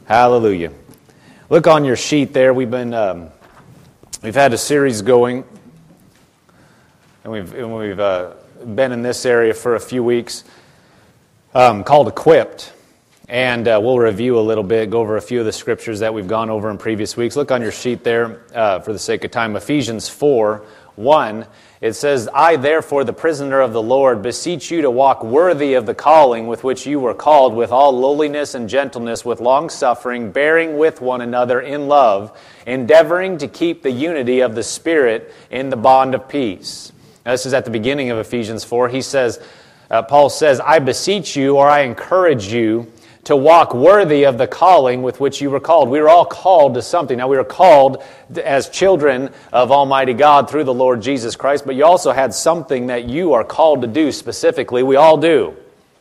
Hallelujah. Look on your sheet there. We've had a series going, and we've been in this area for a few weeks, called Equipped. And we'll review a little bit, go over a few of the scriptures that we've gone over in previous weeks. Look on your sheet there for the sake of time. Ephesians 4:1. It says, I, therefore, the prisoner of the Lord, beseech you to walk worthy of the calling with which you were called, with all lowliness and gentleness, with long-suffering, bearing with one another in love, endeavoring to keep the unity of the Spirit in the bond of peace. Now, this is at the beginning of Ephesians 4. He says, Paul says, I beseech you, or I encourage you, to walk worthy of the calling with which you were called. We were all called to something. Now, we were called as children of Almighty God through the Lord Jesus Christ, but you also had something that you are called to do specifically. We all do.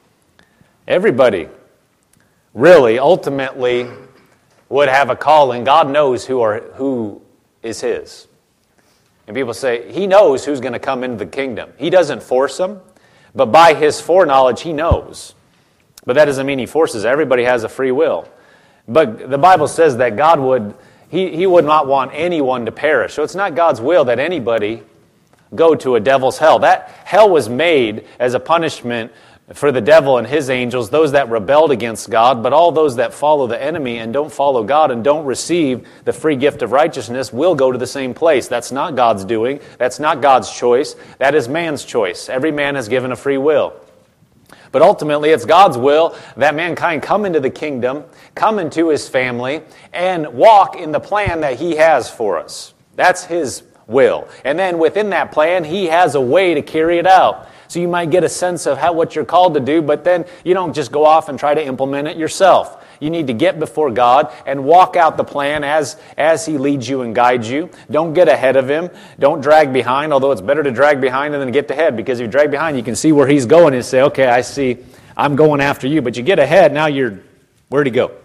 Everybody really, ultimately, would have a calling. God knows who is His. And people say, He knows who's going to come into the kingdom. He doesn't force them, but by His foreknowledge, He knows. But that doesn't mean He forces. Everybody has a free will. But the Bible says that God He would not want anyone to perish. So it's not God's will that anybody go to a devil's hell. That hell was made as a punishment for the devil and his angels, those that rebelled against God, but all those that follow the enemy and don't follow God and don't receive the free gift of righteousness will go to the same place. That's not God's doing. That's not God's choice. That is man's choice. Every man has given a free will. But ultimately, it's God's will that mankind come into the kingdom, come into His family, and walk in the plan that He has for us. That's His will. And then within that plan, He has a way to carry it out. So you might get a sense of what you're called to do, but then you don't just go off and try to implement it yourself. You need to get before God and walk out the plan as He leads you and guides you. Don't get ahead of Him. Don't drag behind, although it's better to drag behind than to get ahead, because if you drag behind, you can see where He's going and say, okay, I see, I'm going after you. But you get ahead, now where'd He go?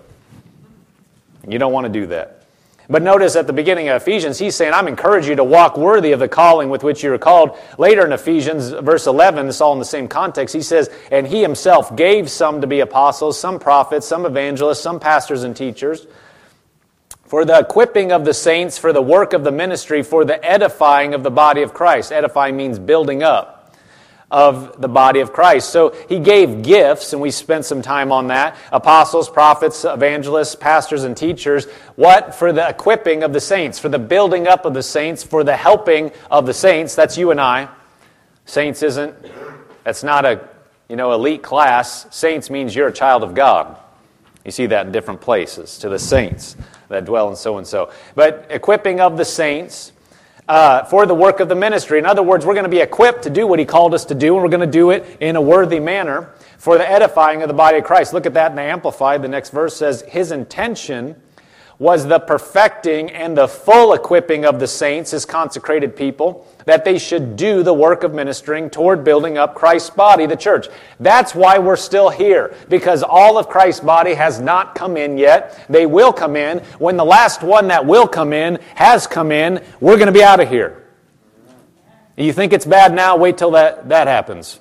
You don't want to do that. But notice at the beginning of Ephesians, he's saying, I'm encouraging you to walk worthy of the calling with which you are called. Later in Ephesians, verse 11, it's all in the same context, he says, and He Himself gave some to be apostles, some prophets, some evangelists, some pastors and teachers, for the equipping of the saints, for the work of the ministry, for the edifying of the body of Christ. Edifying means building up of the body of Christ. So He gave gifts, and we spent some time on that. Apostles, prophets, evangelists, pastors, and teachers. What? For the equipping of the saints, for the building up of the saints, for the helping of the saints. That's you and I. Saints that's not a elite class. Saints means you're a child of God. You see that in different places, to the saints that dwell in so-and-so. But equipping of the saints, for the work of the ministry. In other words, we're going to be equipped to do what He called us to do, and we're going to do it in a worthy manner for the edifying of the body of Christ. Look at that in the Amplified. The next verse says, His intention was the perfecting and the full equipping of the saints, His consecrated people, that they should do the work of ministering toward building up Christ's body, the church. That's why we're still here, because all of Christ's body has not come in yet. They will come in. When the last one that will come in has come in, we're going to be out of here. You think it's bad now? Wait till that happens.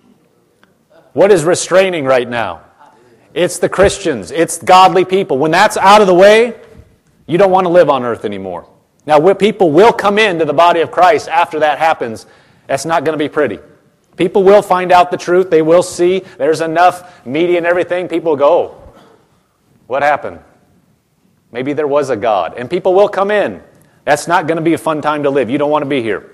What is restraining right now? It's the Christians. It's godly people. When that's out of the way, you don't want to live on earth anymore. Now, people will come into the body of Christ after that happens. That's not going to be pretty. People will find out the truth. They will see there's enough media and everything. People will go, oh, what happened? Maybe there was a God. And people will come in. That's not going to be a fun time to live. You don't want to be here.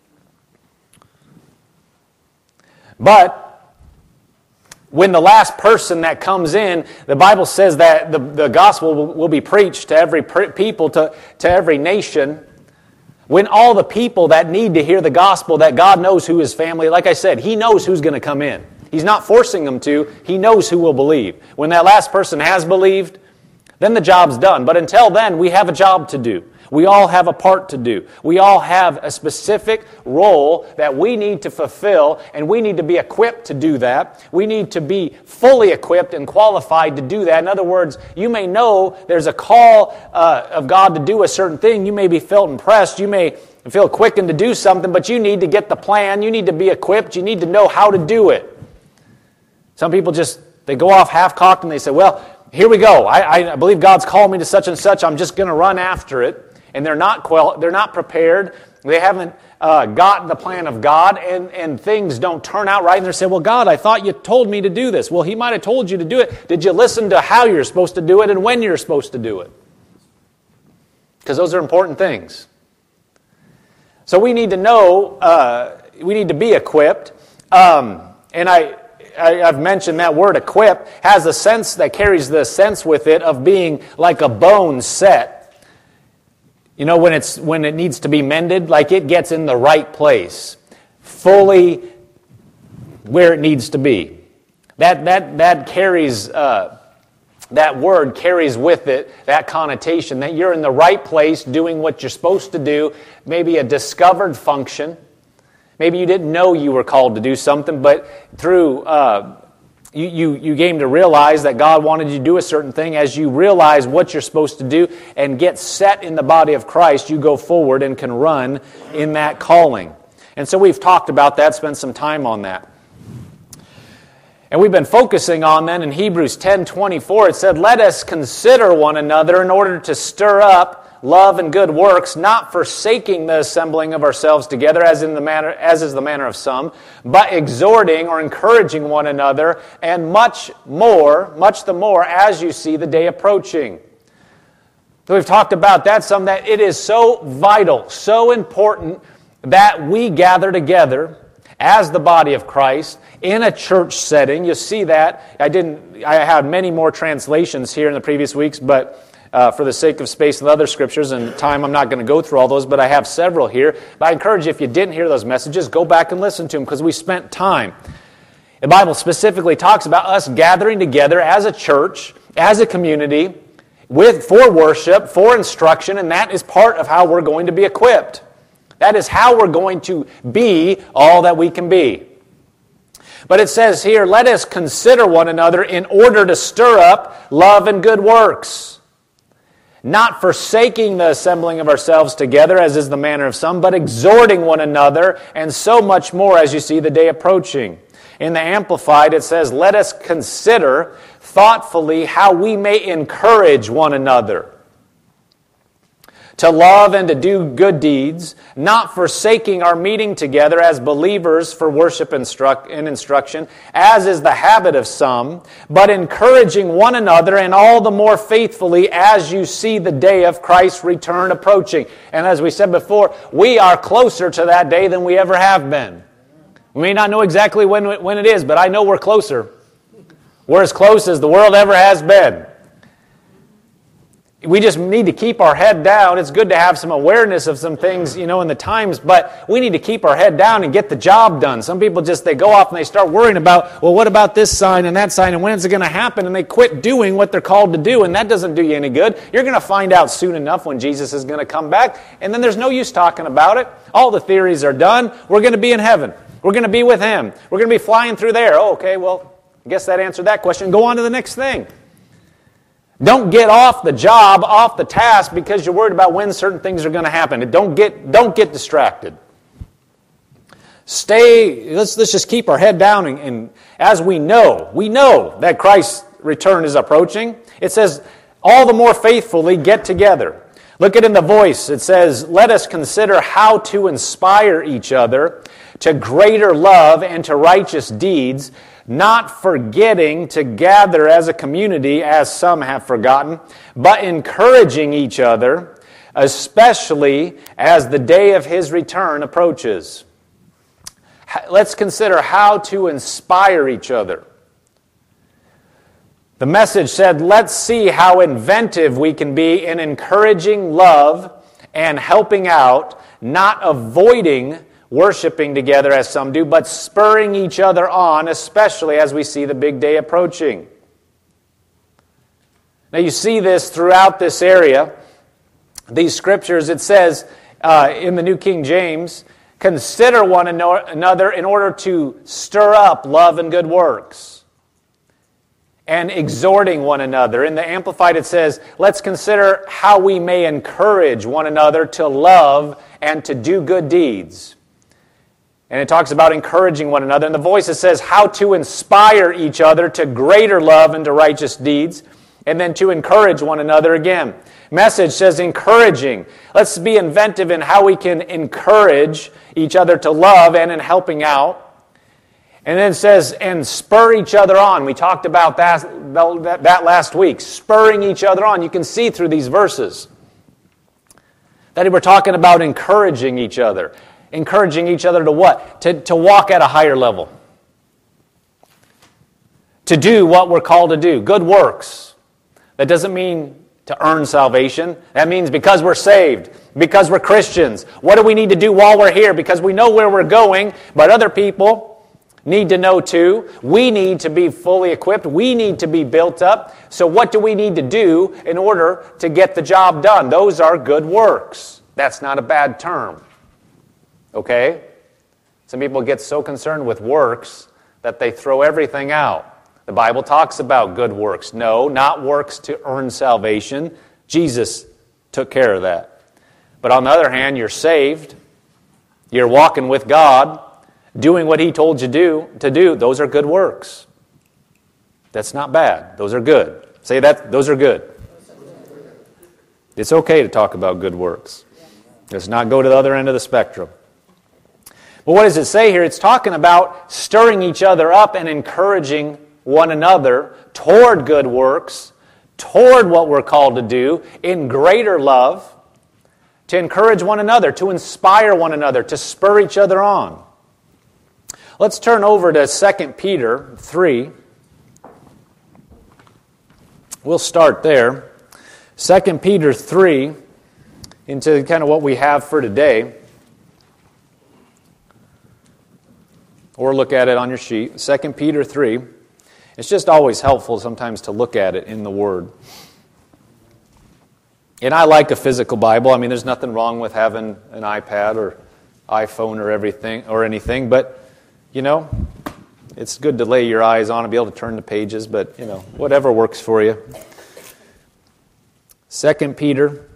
But when the last person that comes in, the Bible says that the gospel will be preached to every people, to every nation. When all the people that need to hear the gospel, that God knows who His family, like I said, He knows who's going to come in. He's not forcing them to. He knows who will believe. When that last person has believed, then the job's done. But until then, we have a job to do. We all have a part to do. We all have a specific role that we need to fulfill, and we need to be equipped to do that. We need to be fully equipped and qualified to do that. In other words, you may know there's a call of God to do a certain thing. You may be felt impressed. You may feel quickened to do something, but you need to get the plan. You need to be equipped. You need to know how to do it. Some people they go off half-cocked and they say, well, here we go. I believe God's called me to such and such. I'm just going to run after it. And they're not prepared. They haven't got the plan of God, and things don't turn out right. And they're saying, well, God, I thought you told me to do this. Well, He might have told you to do it. Did you listen to how you're supposed to do it and when you're supposed to do it? Because those are important things. So we need to know, we need to be equipped. And I've mentioned that word equip has a sense that carries the sense with it of being like a bone set. You know, when it needs to be mended, like it gets in the right place, fully where it needs to be. That carries that word carries with it that connotation that you're in the right place doing what you're supposed to do, maybe a discovered function. Maybe you didn't know you were called to do something, but through you came to realize that God wanted you to do a certain thing. As you realize what you're supposed to do and get set in the body of Christ, you go forward and can run in that calling. And so we've talked about that, spent some time on that. And we've been focusing on then in Hebrews 10:24, it said, let us consider one another in order to stir up love and good works, not forsaking the assembling of ourselves together as is the manner of some, but exhorting or encouraging one another, and much the more as you see the day approaching. So we've talked about that some, that it is so vital, so important that we gather together as the body of Christ in a church setting. You see that. I had many more translations here in the previous weeks, but for the sake of space and other scriptures and time, I'm not going to go through all those, but I have several here. But I encourage you, if you didn't hear those messages, go back and listen to them, because we spent time. The Bible specifically talks about us gathering together as a church, as a community, for worship, for instruction, and that is part of how we're going to be equipped. That is how we're going to be all that we can be. But it says here, let us consider one another in order to stir up love and good works, not forsaking the assembling of ourselves together, as is the manner of some, but exhorting one another, and so much more as you see the day approaching. In the Amplified, it says, let us consider thoughtfully how we may encourage one another to love and to do good deeds, not forsaking our meeting together as believers for worship and instruction, as is the habit of some, but encouraging one another, and all the more faithfully as you see the day of Christ's return approaching. And as we said before, we are closer to that day than we ever have been. We may not know exactly when it is, but I know we're closer. We're as close as the world ever has been. We just need to keep our head down. It's good to have some awareness of some things, in the times, but we need to keep our head down and get the job done. Some people they go off and they start worrying about, well, what about this sign and that sign, and when is it going to happen? And they quit doing what they're called to do, and that doesn't do you any good. You're going to find out soon enough when Jesus is going to come back, and then there's no use talking about it. All the theories are done. We're going to be in heaven. We're going to be with Him. We're going to be flying through there. Oh, okay, well, I guess that answered that question. Go on to the next thing. Don't get off the job, off the task, because you're worried about when certain things are going to happen. Don't get distracted. Let's just keep our head down, and as we know that Christ's return is approaching. It says, all the more faithfully get together. Look at in the Voice. It says, let us consider how to inspire each other to greater love and to righteous deeds, not forgetting to gather as a community, as some have forgotten, but encouraging each other, especially as the day of His return approaches. Let's consider how to inspire each other. The Message said, let's see how inventive we can be in encouraging love and helping out, not avoiding worshiping together as some do, but spurring each other on, especially as we see the big day approaching. Now you see this throughout this area. These scriptures, it says in the New King James, consider one another in order to stir up love and good works, and exhorting one another. In the Amplified it says, let's consider how we may encourage one another to love and to do good deeds. And it talks about encouraging one another. In the Voice it says how to inspire each other to greater love and to righteous deeds. And then to encourage one another again. Message says encouraging. Let's be inventive in how we can encourage each other to love and in helping out. And then it says, and spur each other on. We talked about that last week. Spurring each other on. You can see through these verses that we're talking about encouraging each other. Encouraging each other to what? To walk at a higher level. To do what we're called to do. Good works. That doesn't mean to earn salvation. That means because we're saved. Because we're Christians. What do we need to do while we're here? Because we know where we're going, but other people need to know too. We need to be fully equipped. We need to be built up. So what do we need to do in order to get the job done? Those are good works. That's not a bad term. Okay? Some people get so concerned with works that they throw everything out. The Bible talks about good works. No, not works to earn salvation. Jesus took care of that. But on the other hand, you're saved. You're walking with God. Doing what He told you to do, those are good works. That's not bad. Those are good. Say that, those are good. It's okay to talk about good works. Let's not go to the other end of the spectrum. But what does it say here? It's talking about stirring each other up and encouraging one another toward good works, toward what we're called to do, in greater love, to encourage one another, to inspire one another, to spur each other on. Let's turn over to 2 Peter 3. We'll start there. 2 Peter 3, into kind of what we have for today. Or look at it on your sheet. 2 Peter 3. It's just always helpful sometimes to look at it in the Word. And I like a physical Bible. I mean, there's nothing wrong with having an iPad or iPhone or anything, but you know, it's good to lay your eyes on and be able to turn the pages, but, you know, whatever works for you. 2 Peter.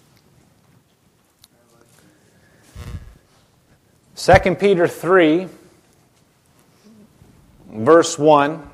2 Peter 3, verse 1.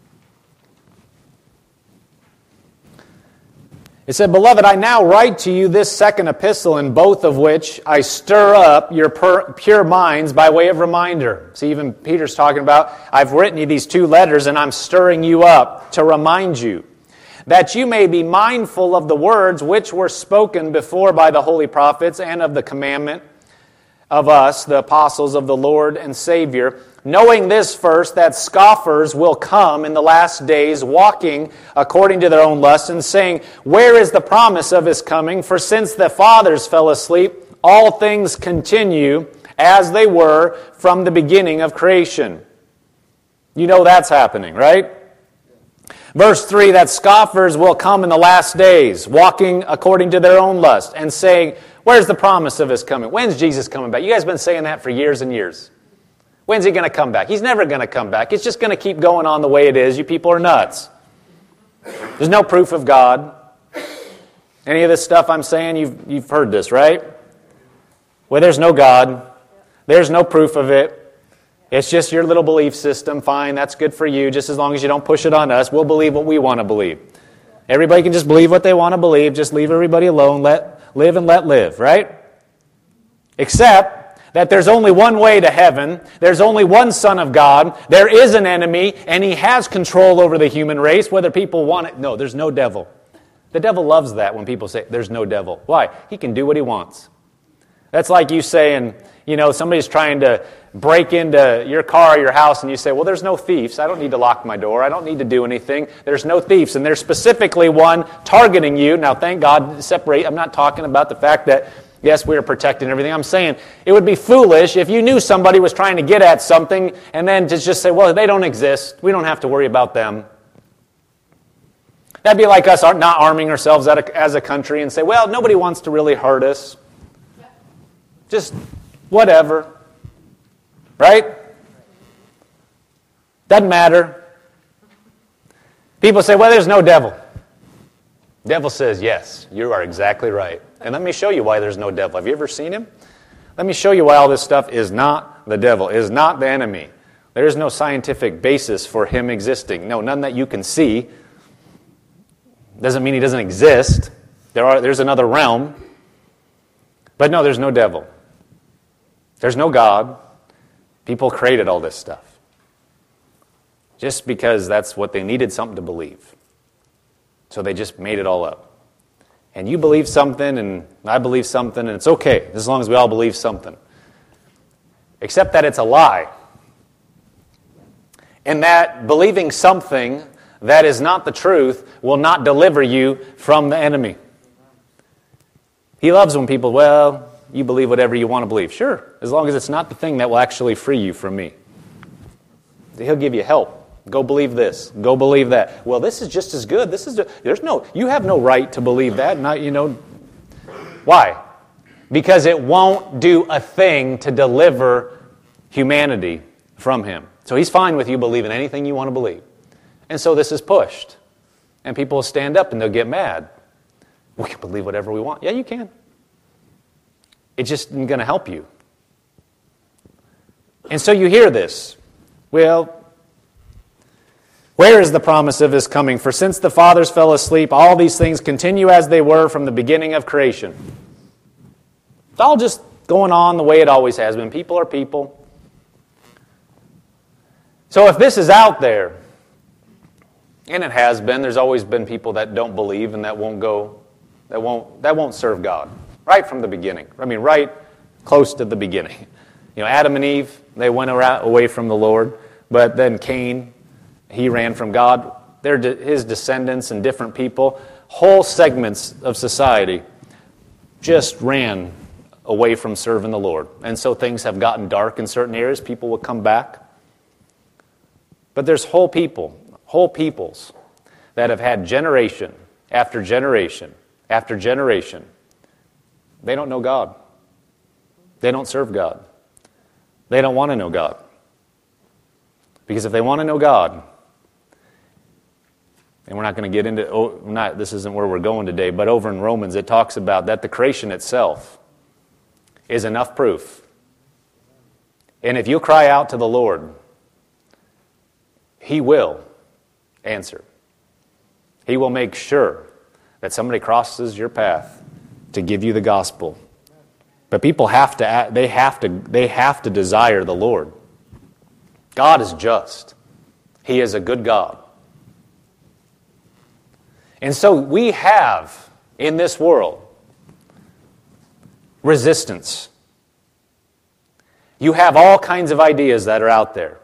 It said, Beloved, I now write to you this second epistle, in both of which I stir up your pure minds by way of reminder. See, even Peter's talking about, I've written you these two letters, and I'm stirring you up to remind you, that you may be mindful of the words which were spoken before by the holy prophets, and of the commandment of us, the apostles of the Lord and Savior, knowing this first, that scoffers will come in the last days, walking according to their own lusts, and saying, Where is the promise of His coming? For since the fathers fell asleep, all things continue as they were from the beginning of creation. You know that's happening, right? Verse 3, that scoffers will come in the last days, walking according to their own lust, and saying, Where's the promise of His coming? When's Jesus coming back? You guys have been saying that for years and years. When's He going to come back? He's never going to come back. It's just going to keep going on the way it is. You people are nuts. There's no proof of God. Any of this stuff I'm saying, you've heard this, right? Well, there's no God. There's no proof of it. It's just your little belief system. Fine, that's good for you, just as long as you don't push it on us. We'll believe what we want to believe. Everybody can just believe what they want to believe. Just leave everybody alone. Let live and let live, right? Except that there's only one way to heaven. There's only one Son of God. There is an enemy, and He has control over the human race, whether people want it. No, there's no devil. The devil loves that when people say, there's no devil. Why? He can do what he wants. That's like you saying, you know, somebody's trying to break into your car or your house, and you say, well, there's no thieves. I don't need to lock my door. I don't need to do anything. There's no thieves. And there's specifically one targeting you. Now, thank God, separate. I'm not talking about the fact that, yes, we are protecting everything. I'm saying it would be foolish if you knew somebody was trying to get at something and then to just say, well, they don't exist. We don't have to worry about them. That'd be like us not arming ourselves as a country and say, well, nobody wants to really hurt us. Just whatever. Right? Doesn't matter. People say, well, there's no devil. The devil says, yes, you are exactly right. And let me show you why there's no devil. Have you ever seen him? Let me show you why all this stuff is not the devil, is not the enemy. There is no scientific basis for him existing. No, none that you can see. Doesn't mean he doesn't exist. There's another realm. But no, there's no devil. There's no God. People created all this stuff just because that's what they needed something to believe. So they just made it all up. And you believe something, and I believe something, and it's okay as long as we all believe something. Except that it's a lie. And that believing something that is not the truth will not deliver you from the enemy. He loves when people, well, you believe whatever you want to believe. Sure, as long as it's not the thing that will actually free you from me. He'll give you help. Go believe this. Go believe that. Well, this is just as good. You have no right to believe that. Why? Because it won't do a thing to deliver humanity from him. So he's fine with you believing anything you want to believe. And so this is pushed. And people will stand up and they'll get mad. We can believe whatever we want. Yeah, you can. It just isn't going to help you. And so you hear this. Well, where is the promise of his coming? For since the fathers fell asleep, all these things continue as they were from the beginning of creation. It's all just going on the way it always has been. People are people. So if this is out there, and it has been, there's always been people that don't believe and that won't serve God. Right from the beginning. I mean, right close to the beginning. Adam and Eve, they went away from the Lord, but then Cain, he ran from God. His descendants and different people, whole segments of society just ran away from serving the Lord. And so things have gotten dark in certain areas. People will come back. But there's whole peoples that have had generation after generation after generation. They don't know God. They don't serve God. They don't want to know God. Because if they want to know God, and we're not going to get into, this isn't where we're going today, but over in Romans it talks about that the creation itself is enough proof. And if you cry out to the Lord, He will answer. He will make sure that somebody crosses your path to give you the gospel. But people have to desire the Lord. God is just. He is a good God. And so we have in this world resistance. You have all kinds of ideas that are out there.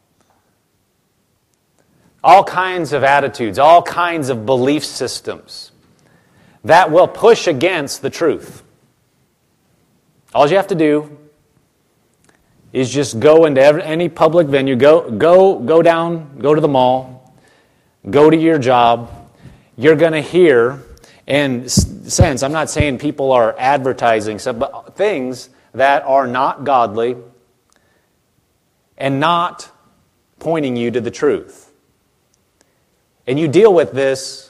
All kinds of attitudes, all kinds of belief systems that will push against the truth. All you have to do is just go into any public venue, go to the mall, go to your job. You're going to hear and sense, I'm not saying people are advertising stuff, but things that are not godly and not pointing you to the truth. And you deal with this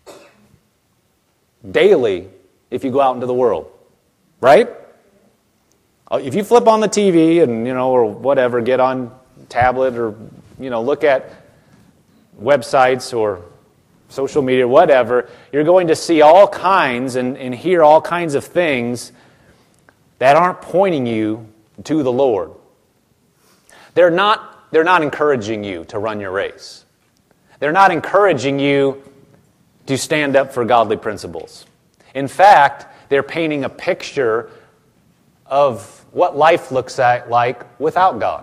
daily if you go out into the world, right? If you flip on the TV and, or whatever, get on tablet or, look at websites or social media, whatever, you're going to see all kinds and hear all kinds of things that aren't pointing you to the Lord. They're not encouraging you to run your race. They're not encouraging you to stand up for godly principles. In fact, they're painting a picture of what life looks like without God.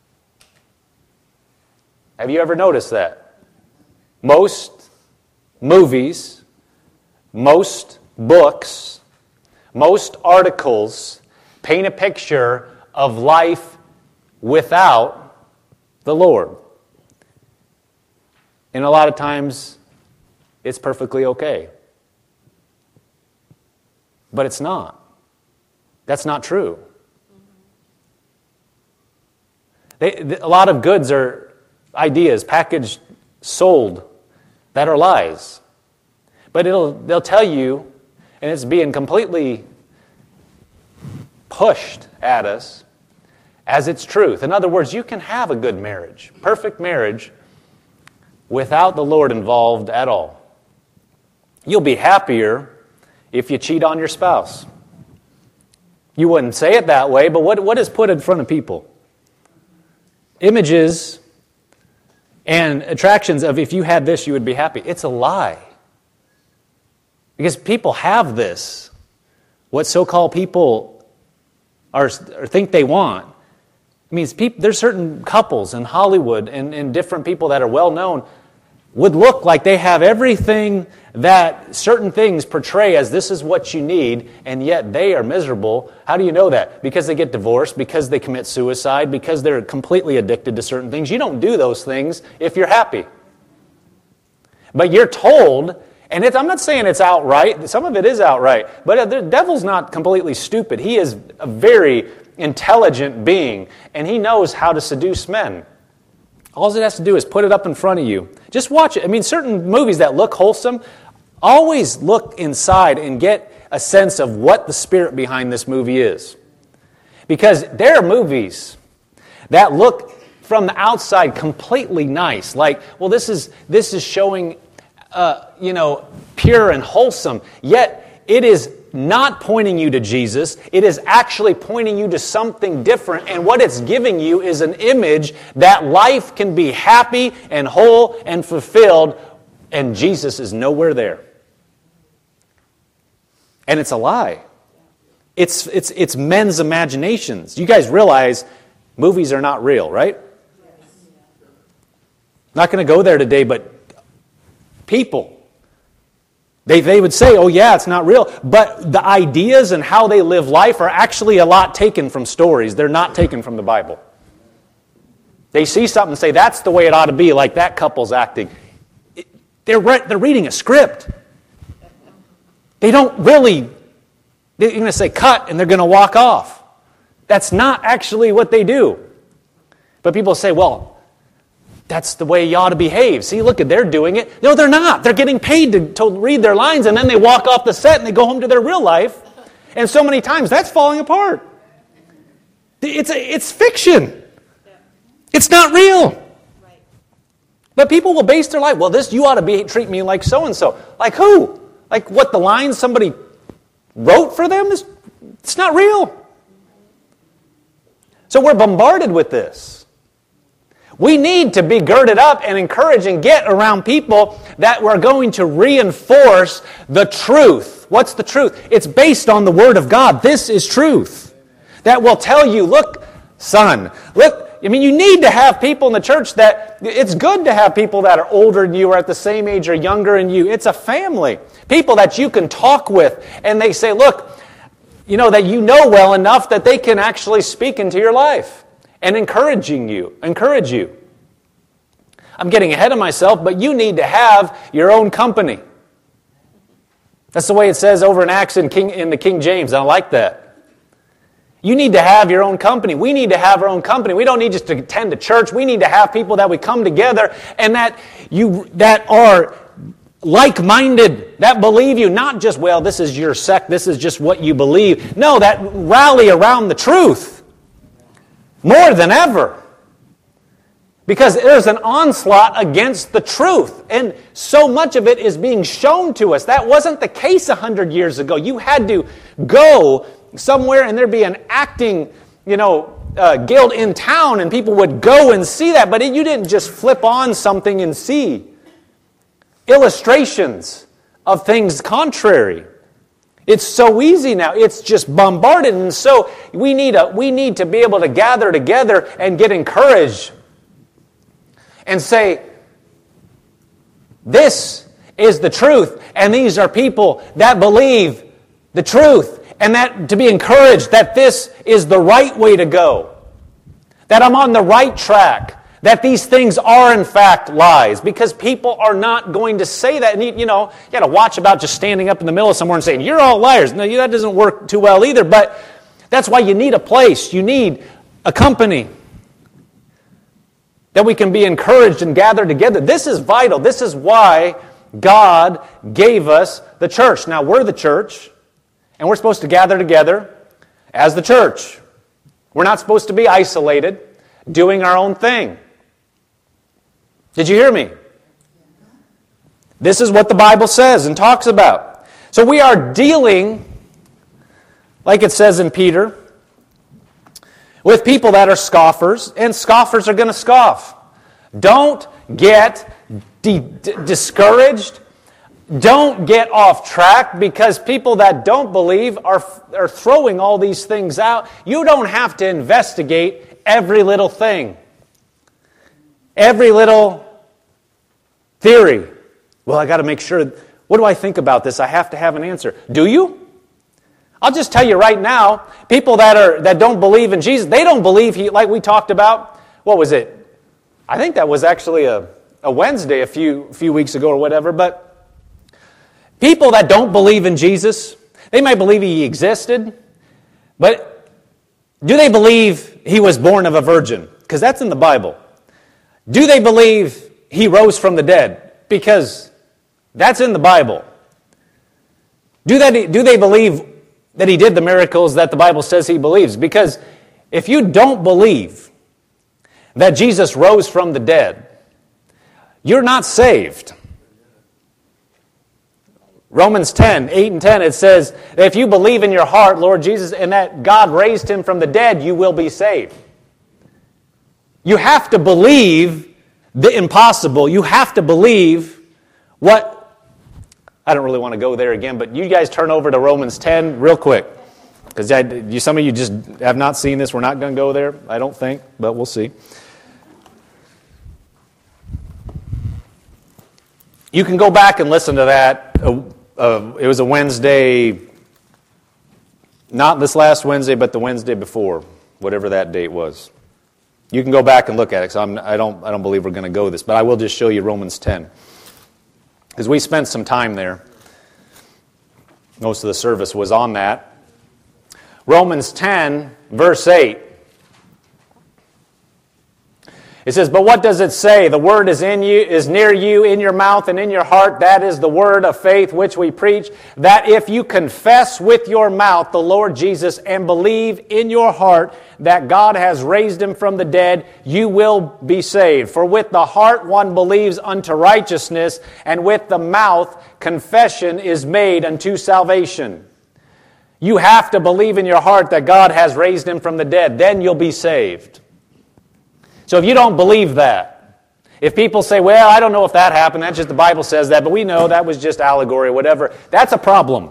Have you ever noticed that? Most movies, most books, most articles paint a picture of life without the Lord. And a lot of times, it's perfectly okay. But it's not. That's not true. A lot of goods are ideas, packaged, sold, that are lies. But they'll tell you, and it's being completely pushed at us as its truth. In other words, you can have a good marriage, perfect marriage, without the Lord involved at all. You'll be happier if you cheat on your spouse. You wouldn't say it that way, but what is put in front of people? Images and attractions of if you had this, you would be happy. It's a lie. Because people have this. What so-called people are think they want. It means there's certain couples in Hollywood and different people that are well-known would look like they have everything that certain things portray as this is what you need, and yet they are miserable. How do you know that? Because they get divorced, because they commit suicide, because they're completely addicted to certain things. You don't do those things if you're happy. But you're told, and I'm not saying it's outright, some of it is outright, but the devil's not completely stupid. He is a very intelligent being, and he knows how to seduce men. All it has to do is put it up in front of you. Just watch it. I mean, certain movies that look wholesome, always look inside and get a sense of what the spirit behind this movie is. Because there are movies that look from the outside completely nice. Like, well, this is showing, pure and wholesome. Yet, it is not pointing you to Jesus. It is actually pointing you to something different. And what it's giving you is an image that life can be happy and whole and fulfilled, and Jesus is nowhere there. And it's a lie. It's men's imaginations. You guys realize movies are not real, right? Not going to go there today, but people, They would say, oh yeah, it's not real. But the ideas and how they live life are actually a lot taken from stories. They're not taken from the Bible. They see something and say, that's the way it ought to be, like that couple's acting. They're reading a script. They don't really, they're going to say cut and they're going to walk off. That's not actually what they do. But people say, well, that's the way you ought to behave. See, look, they're doing it. No, they're not. They're getting paid to read their lines, and then they walk off the set and they go home to their real life. And so many times, that's falling apart. It's fiction. It's not real. But people will base their life, well, you ought to treat me like so-and-so. Like who? Like what the lines somebody wrote for them? It's not real. So we're bombarded with this. We need to be girded up and encourage and get around people that we're going to reinforce the truth. What's the truth? It's based on the Word of God. This is truth. That will tell you, look, son, look, I mean, you need to have people in the church that, it's good to have people that are older than you or at the same age or younger than you. It's a family. People that you can talk with and they say, look, that you know well enough that they can actually speak into your life. And encourage you. I'm getting ahead of myself, but you need to have your own company. That's the way it says over in Acts in the King James. I like that. You need to have your own company. We need to have our own company. We don't need just to attend a church. We need to have people that we come together and that are like-minded, that believe you, not just, well, this is your sect, this is just what you believe. No, that rally around the truth. More than ever. Because there's an onslaught against the truth. And so much of it is being shown to us. That wasn't the case 100 years ago. You had to go somewhere and there'd be an acting, guild in town and people would go and see that. But you didn't just flip on something and see illustrations of things contrary. It's so easy now. It's just bombarded. And so we need to be able to gather together and get encouraged and say, this is the truth. And these are people that believe the truth. And that to be encouraged that this is the right way to go. That I'm on the right track. That these things are in fact lies. Because people are not going to say that. And you got to watch about just standing up in the middle of somewhere and saying, you're all liars. No, that doesn't work too well either. But that's why you need a place. You need a company. That we can be encouraged and gather together. This is vital. This is why God gave us the church. Now we're the church. And we're supposed to gather together as the church. We're not supposed to be isolated, doing our own thing. Did you hear me? This is what the Bible says and talks about. So we are dealing, like it says in Peter, with people that are scoffers, and scoffers are going to scoff. Don't get discouraged. Don't get off track, because people that don't believe are throwing all these things out. You don't have to investigate every little thing, every little theory. Well, I got to make sure, what do I think about this? I have to have an answer. Do you? I'll just tell you right now, people that don't believe in Jesus, they don't believe like we talked about. What was it? I think that was actually a Wednesday a few weeks ago or whatever, but people that don't believe in Jesus, they might believe He existed, but do they believe He was born of a virgin? Because that's in the Bible. Do they believe He rose from the dead? Because that's in the Bible. Do they believe that He did the miracles that the Bible says He believes? Because if you don't believe that Jesus rose from the dead, you're not saved. Romans 10, 8 and 10, it says that if you believe in your heart, Lord Jesus, and that God raised Him from the dead, you will be saved. You have to believe the impossible. You have to believe what... I don't really want to go there again, but you guys turn over to Romans 10 real quick. Because some of you just have not seen this. We're not going to go there, I don't think, but we'll see. You can go back and listen to that. It was a Wednesday, not this last Wednesday, but the Wednesday before, whatever that date was. You can go back and look at it, because I don't believe we're going to go this, but I will just show you Romans 10. Because we spent some time there. Most of the service was on that. Romans 10, verse 8. It says, "But what does it say? The word is in you, is near you, in your mouth and in your heart. That is the word of faith which we preach. That if you confess with your mouth the Lord Jesus and believe in your heart that God has raised Him from the dead, you will be saved. For with the heart one believes unto righteousness, and with the mouth confession is made unto salvation." You have to believe in your heart that God has raised Him from the dead. Then you'll be saved. So if you don't believe that, if people say, well, I don't know if that happened, that's just the Bible says that, but we know that was just allegory or whatever, that's a problem.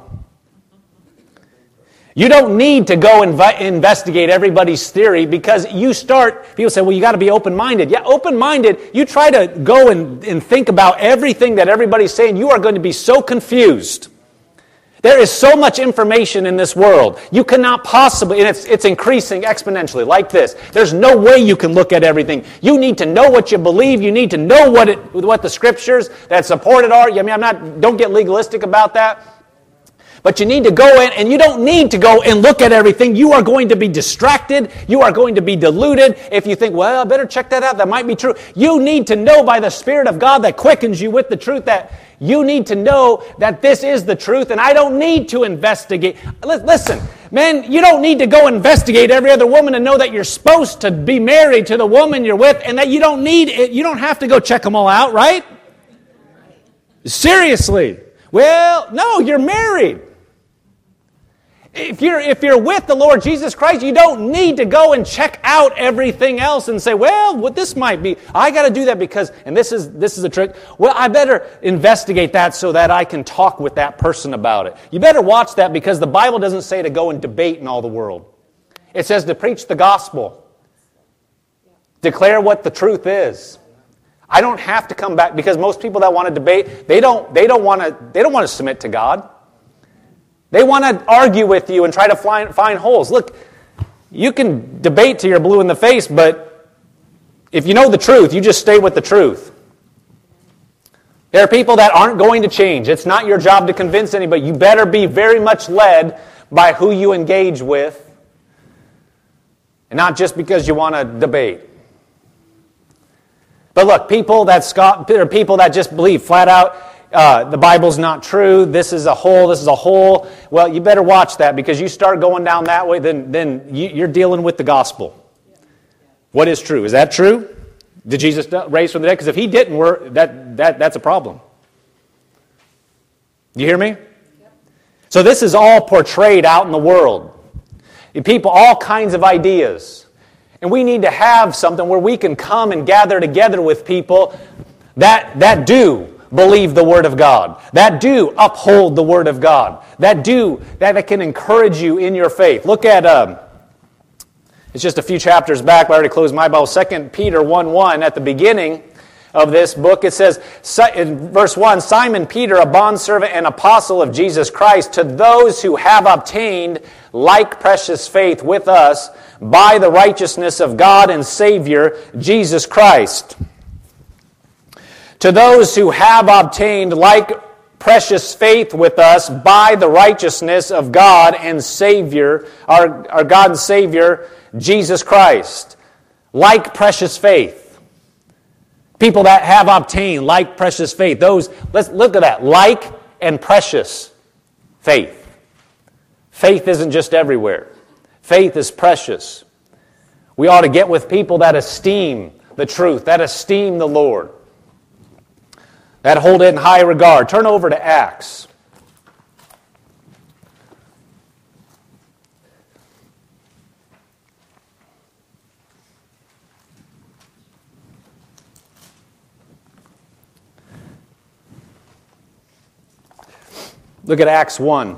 You don't need to go investigate everybody's theory, because people say, well, you got to be open-minded. Yeah, open-minded, you try to go and think about everything that everybody's saying, you are going to be so confused. There is so much information in this world. You cannot possibly, and it's increasing exponentially like this. There's no way you can look at everything. You need to know what you believe. You need to know what the scriptures that support it are. I mean, don't get legalistic about that. But you need to go in, and you don't need to go and look at everything. You are going to be distracted. You are going to be deluded. If you think, well, I better check that out. That might be true. You need to know by the Spirit of God that quickens you with the truth that you need to know that this is the truth, and I don't need to investigate. Listen, man, you don't need to go investigate every other woman and know that you're supposed to be married to the woman you're with, and that you don't need it. You don't have to go check them all out, right? Seriously. Well, no, you're married. If you're with the Lord Jesus Christ, you don't need to go and check out everything else and say, well, what this might be. I got to do that because, and this is a trick. Well, I better investigate that so that I can talk with that person about it. You better watch that, because the Bible doesn't say to go and debate in all the world. It says to preach the gospel. Declare what the truth is. I don't have to come back, because most people that want to debate, they don't want to submit to God. They want to argue with you and try to find holes. Look, you can debate till you're blue in the face, but if you know the truth, you just stay with the truth. There are people that aren't going to change. It's not your job to convince anybody. You better be very much led by who you engage with, and not just because you want to debate. But look, there are people that just believe flat out, the Bible's not true, this is a hole. Well, you better watch that, because you start going down that way, then you're dealing with the gospel. What is true? Is that true? Did Jesus raise from the dead? Because if He didn't, that's a problem. You hear me? So this is all portrayed out in the world. People, all kinds of ideas. And we need to have something where we can come and gather together with people that do believe the Word of God, that do uphold the Word of God, that can encourage you in your faith. Look at, it's just a few chapters back, but I already closed my Bible, 2 Peter 1:1. At the beginning of this book, it says, in verse 1, Simon Peter, a bondservant and apostle of Jesus Christ, to those who have obtained like precious faith with us by the righteousness of God and Savior, Jesus Christ. To those who have obtained like precious faith with us by the righteousness of God and Savior, our God and Savior, Jesus Christ. Like precious faith. People that have obtained like precious faith. Let's look at that. Like and precious faith. Faith isn't just everywhere. Faith is precious. We ought to get with people that esteem the truth, that esteem the Lord, that hold it in high regard. Turn over to Acts. Look at Acts 1.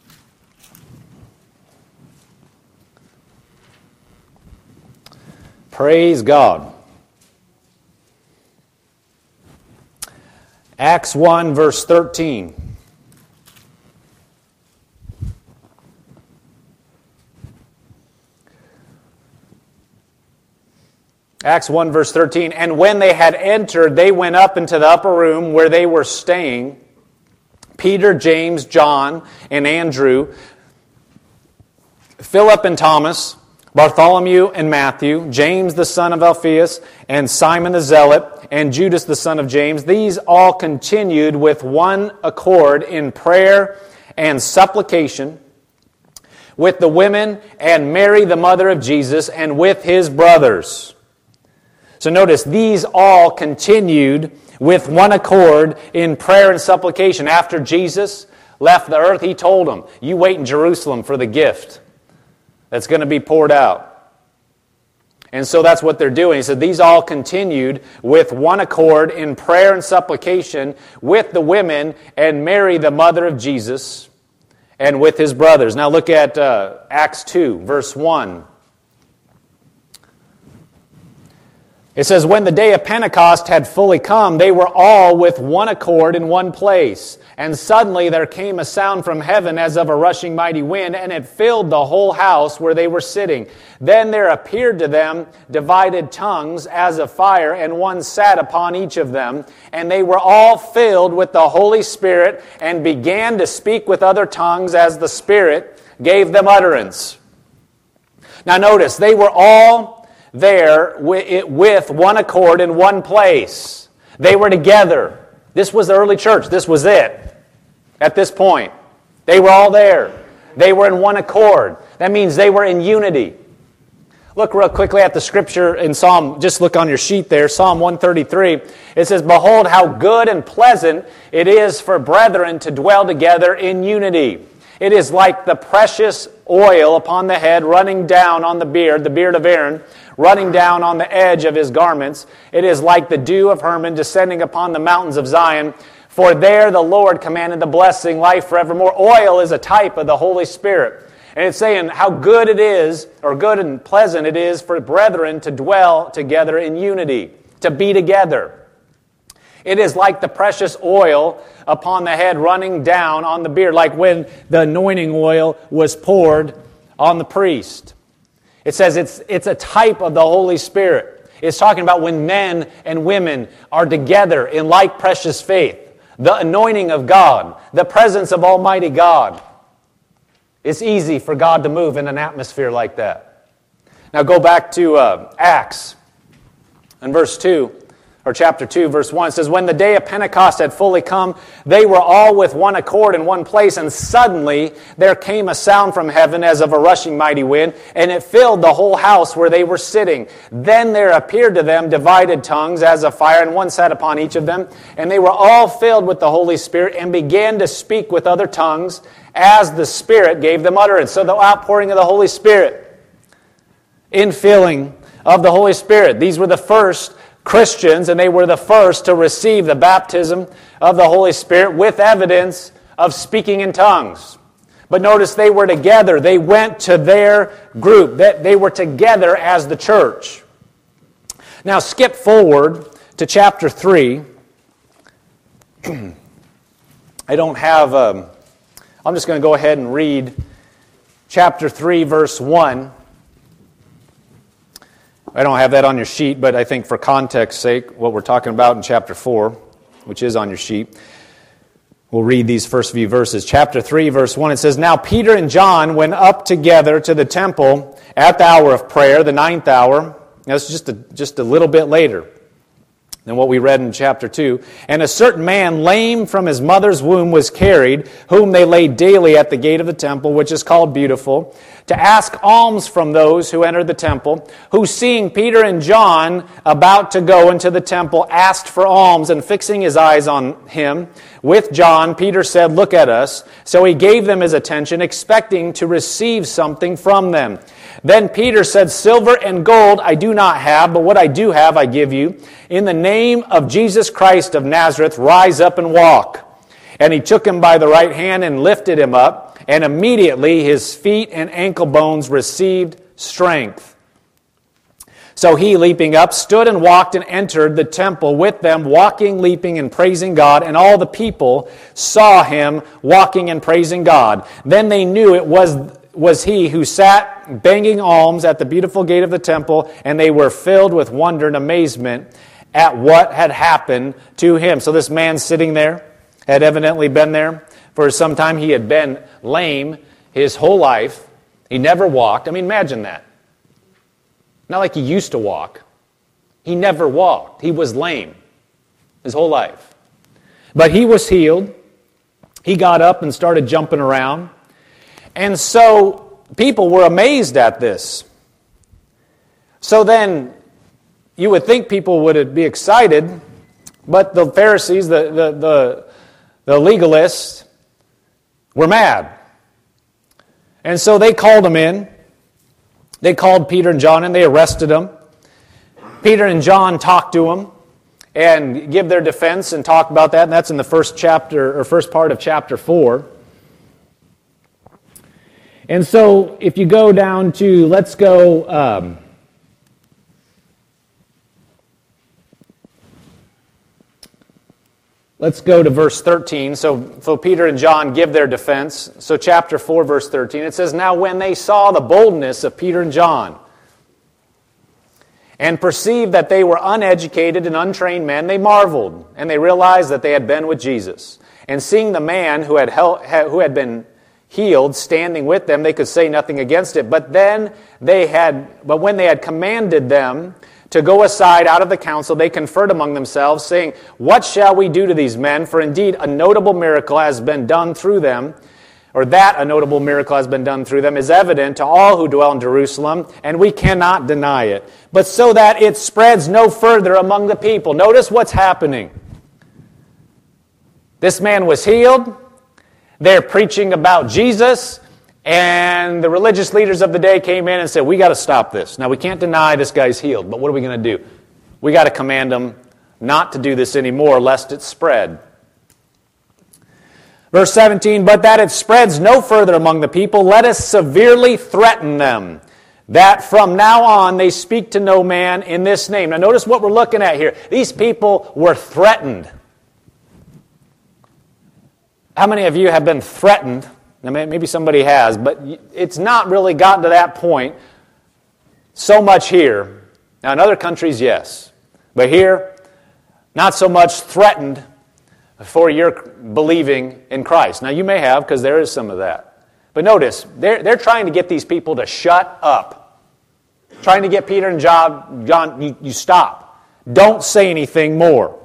Praise God. Acts 1, verse 13. Acts 1, verse 13. And when they had entered, they went up into the upper room where they were staying. Peter, James, John, and Andrew, Philip and Thomas, Bartholomew and Matthew, James the son of Alphaeus, and Simon the Zealot, and Judas the son of James. These all continued with one accord in prayer and supplication with the women and Mary the mother of Jesus and with his brothers. So notice, these all continued with one accord in prayer and supplication. After Jesus left the earth, he told them, you wait in Jerusalem for the gift that's going to be poured out. And so that's what they're doing. He said, these all continued with one accord in prayer and supplication with the women and Mary, the mother of Jesus, and with his brothers. Now look at Acts 2, verse 1. It says, when the day of Pentecost had fully come, they were all with one accord in one place. And suddenly there came a sound from heaven as of a rushing mighty wind, and it filled the whole house where they were sitting. Then there appeared to them divided tongues as of fire, and one sat upon each of them. And they were all filled with the Holy Spirit, and began to speak with other tongues as the Spirit gave them utterance. Now notice, they were all there with one accord in one place. They were together. This was the early church. This was it. At this point, they were all there. They were in one accord. That means they were in unity. Look real quickly at the scripture in Psalm, just look on your sheet there, Psalm 133. It says, behold how good and pleasant it is for brethren to dwell together in unity. It is like the precious oil upon the head running down on the beard of Aaron, running down on the edge of his garments. It is like the dew of Hermon descending upon the mountains of Zion. For there the Lord commanded the blessing, life forevermore. Oil is a type of the Holy Spirit. And it's saying how good it is, or good and pleasant it is for brethren to dwell together in unity, to be together. It is like the precious oil upon the head running down on the beard, like when the anointing oil was poured on the priest. It says it's a type of the Holy Spirit. It's talking about when men and women are together in like precious faith. The anointing of God, the presence of Almighty God. It's easy for God to move in an atmosphere like that. Now go back to Acts and verse 2. or chapter 2, verse 1, it says, when the day of Pentecost had fully come, they were all with one accord in one place, and suddenly there came a sound from heaven as of a rushing mighty wind, and it filled the whole house where they were sitting. Then there appeared to them divided tongues as of fire, and one sat upon each of them. And they were all filled with the Holy Spirit, and began to speak with other tongues as the Spirit gave them utterance. So the outpouring of the Holy Spirit, infilling of the Holy Spirit. These were the first Christians, and they were the first to receive the baptism of the Holy Spirit with evidence of speaking in tongues. But notice they were together. They went to their group. They were together as the church. Now skip forward to chapter 3. I don't have... I'm just going to go ahead and read chapter 3, verse 1. I don't have that on your sheet, but I think for context's sake, what we're talking about in chapter 4, which is on your sheet, we'll read these first few verses. Chapter 3, verse 1, it says, now Peter and John went up together to the temple at the hour of prayer, the 9th hour. That's just a little bit later than what we read in chapter 2. And a certain man, lame from his mother's womb, was carried, whom they laid daily at the gate of the temple, which is called Beautiful, to ask alms from those who entered the temple, who, seeing Peter and John about to go into the temple, asked for alms, and fixing his eyes on him, with John, Peter said, look at us. So he gave them his attention, expecting to receive something from them. Then Peter said, silver and gold I do not have, but what I do have I give you. In the name of Jesus Christ of Nazareth, rise up and walk. And he took him by the right hand and lifted him up, and immediately his feet and ankle bones received strength. So he, leaping up, stood and walked and entered the temple with them, walking, leaping, and praising God. And all the people saw him walking and praising God. Then they knew it was he who sat begging alms at the beautiful gate of the temple, and they were filled with wonder and amazement at what had happened to him. So this man sitting there had evidently been there for some time. He had been lame his whole life. He never walked. I mean, imagine that. Not like he used to walk. He never walked. He was lame his whole life. But he was healed. He got up and started jumping around. And so people were amazed at this. So then you would think people would be excited, but the Pharisees, the legalists, were mad. And so they called him in. They called Peter and John in. They arrested them. Peter and John talked to him and give their defense and talk about that. And that's in the first chapter, or first part of chapter 4. And so if you go down to, let's go to verse 13. So Peter and John give their defense. So chapter 4, verse 13, it says, now when they saw the boldness of Peter and John and perceived that they were uneducated and untrained men, they marveled, and they realized that they had been with Jesus. And seeing the man who had been healed standing with them, they could say nothing against it. But when they had commanded them to go aside out of the council, they conferred among themselves, saying, what shall we do to these men? For indeed a notable miracle has been done through them, or that a notable miracle has been done through them is evident to all who dwell in Jerusalem, and we cannot deny it. But so that it spreads no further among the people. Notice what's happening. This man was healed. They're preaching about Jesus. And the religious leaders of the day came in and said, we got to stop this. Now, we can't deny this guy's healed, but what are we going to do? We got to command them not to do this anymore, lest it spread. Verse 17, but that it spreads no further among the people, let us severely threaten them, that from now on they speak to no man in this name. Now, notice what we're looking at here. These people were threatened. How many of you have been threatened? Now, maybe somebody has, but it's not really gotten to that point so much here. Now, in other countries, yes. But here, not so much threatened for your believing in Christ. Now, you may have, because there is some of that. But notice, they're trying to get these people to shut up. Trying to get Peter and John, you stop. Don't say anything more.